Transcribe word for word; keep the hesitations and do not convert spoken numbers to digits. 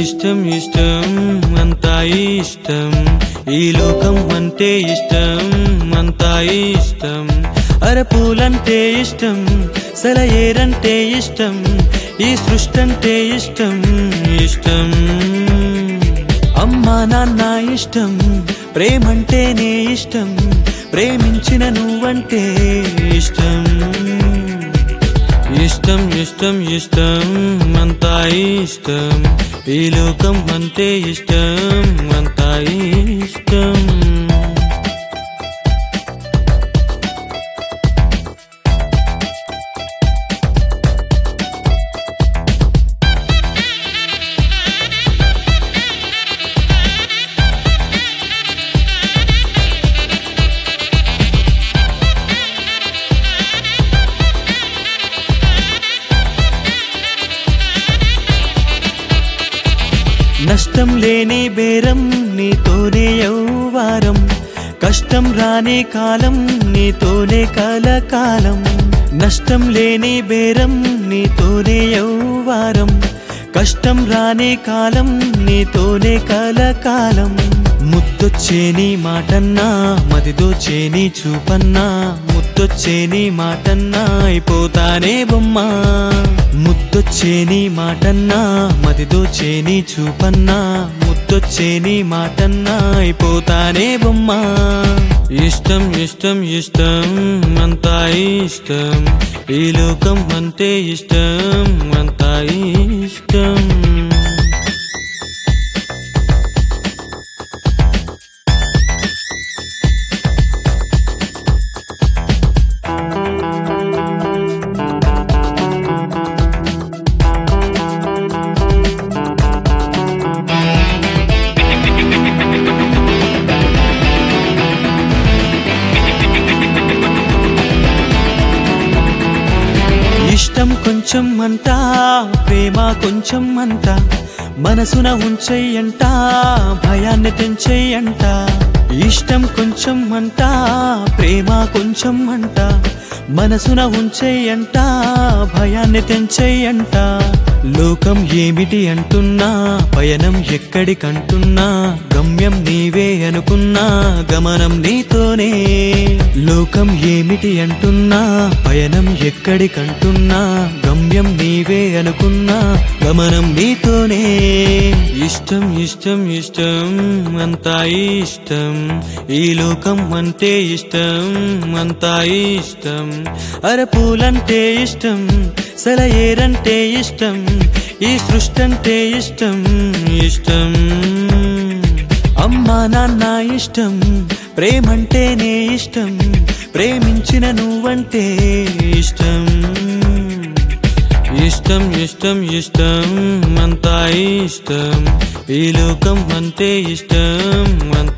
ఇష్టం ఇష్టం అంతా ఇష్టం ఈ లోకం అంటే ఇష్టం అంతా ఇష్టం అరపూలంటే ఇష్టం సెలయేరంటే ఇష్టం ఈ సృష్టి అంటే ఇష్టం ఇష్టం అమ్మా నాన్న ఇష్టం ప్రేమంటేనే ఇష్టం ప్రేమించిన నువ్వంటే ఇష్టం ఇష్టం ఇష్టం ఇష్టం అంతా ఇష్టం ఈ లోకం అంటే ఇష్టం అంతా ఇష్టం నష్టం లేని బేరం నీతోనే యౌవారం కష్టం రాని కాలం నీతోనే కలకాలం నష్టం లేని బేరం నీతోనే యౌవారం కష్టం రాని కాలం నీతోనే కలకాలం ముద్దొచ్చే నీ మాటన్నా మదిదోచే నీ చూపన్నా ముద్దొచ్చే నీ మాటన్నా అయిపోతానే బొమ్మ ముద్దొచ్చే నీ మాటన్నా మదిదోచే నీ చూపన్నా ముద్దొచ్చే నీ మాటన్నా అయిపోతానే బొమ్మ ఇష్టం ఇష్టం ఇష్టం అంతా ఇష్టం ఈ లోకం అంటే ఇష్టం అంతా ఇష్టం ఇష్టం కొంచెం అంతా ప్రేమ కొంచెం అంతా మనసున ఉంచెయ్యంట భయాన్ని తెంచెయ్యంట ఇష్టం కొంచెం అంతా ప్రేమ కొంచెం అంట మనసున ఉంచెయ్యంట భయాన్ని తెంచెయ్యంట లోకం ఏమిటి అంటున్నా పయనం ఎక్కడికంటున్నా గమ్యం నీవే అనుకున్నా గమనం నీతోనే లోకం ఏమిటి అంటున్నా పయనం ఎక్కడికంటున్నా గమ్యం నీవే అనుకున్నా గమనం నీతోనే ఇష్టం ఇష్టం ఇష్టం అంతా ఇష్టం ఈ లోకం అంటే ఇష్టం అంతా ఇష్టం అరపూలంటే ఇష్టం సెలయేరంటే ఇష్టం ఈ సృష్టి అంటే ఇష్టం ఇష్టం అమ్మా నాన్న ఇష్టం ప్రేమంటేనే ఇష్టం ప్రేమించిన నువ్వంటే ఇష్టం ఇష్టం ఇష్టం ఇష్టం అంతా ఇష్టం ఈ లోకం అంటే ఇష్టం అంతా